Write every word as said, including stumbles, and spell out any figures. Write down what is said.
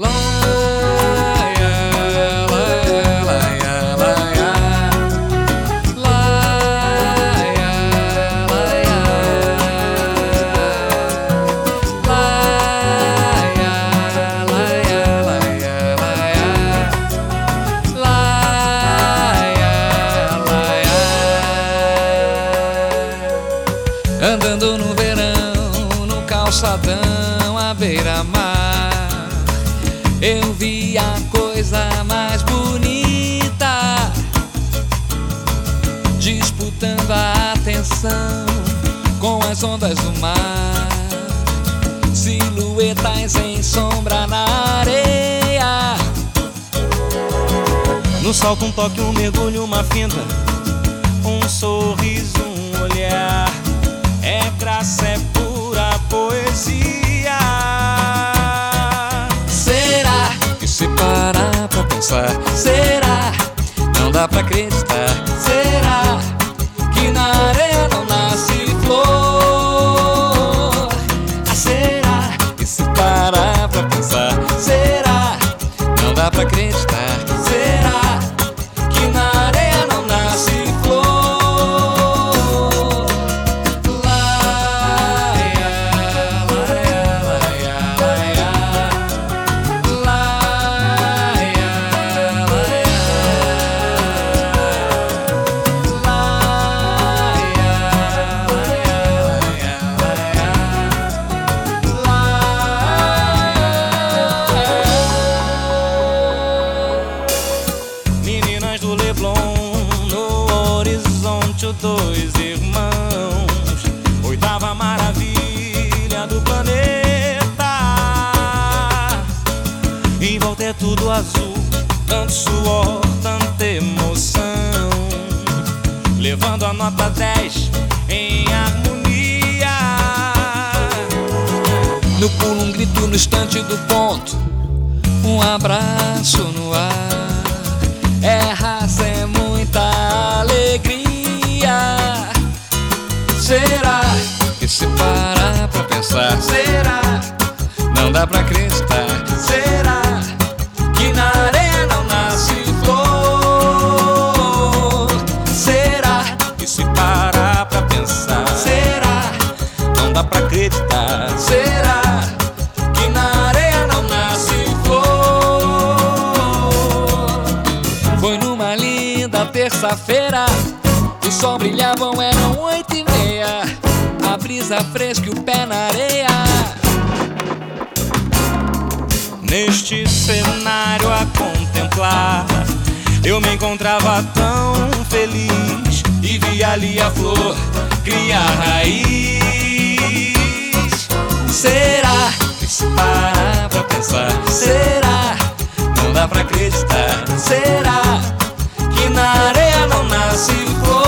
Laia, laia, laia, laia. Laia, laia. Laia, laia, laia, laia. Laia, laia. Andando no verão, no calçadão à beira-mar, eu vi a coisa mais bonita, disputando a atenção com as ondas do mar, silhuetas em sombra na areia. No salto um toque, um mergulho, uma finta, um sorriso, um olhar. É graça, é pura poesia. Será que se parar pra pensar, será? Não dá pra acreditar. Será que na areia não nasce flor? Ah, será que se parar pra pensar, será? Não dá pra acreditar. Será que na areia não nasce flor? Laia, laia, laia, laia. Laia, laia. Laia, laia, laia, laia. Meninas do Leblon, no horizonte os dois irmãos, oitava maravilha do planeta. Em volta é tudo azul, tanto suor, tanta emoção, levando a nota dez em harmonia. No pulo um grito, no instante do ponto, um abraço no ar. É raça, é muita alegria. Será que se parar pra pensar, será? Não dá pra acreditar. Será que na areia não nasce flor? Será que se parar pra pensar, será? Não dá pra acreditar. Será que na areia não nasce flor? Foi numa linda terça-feira, o sol brilhava, eram oito e meia, a brisa fresca e o pé na areia. Neste cenário a contemplar, eu me encontrava tão feliz E vi ali a flor criar raiz. Será que se parar pra pensar, será? Não dá pra acreditar. Será que na areia não nasce flor?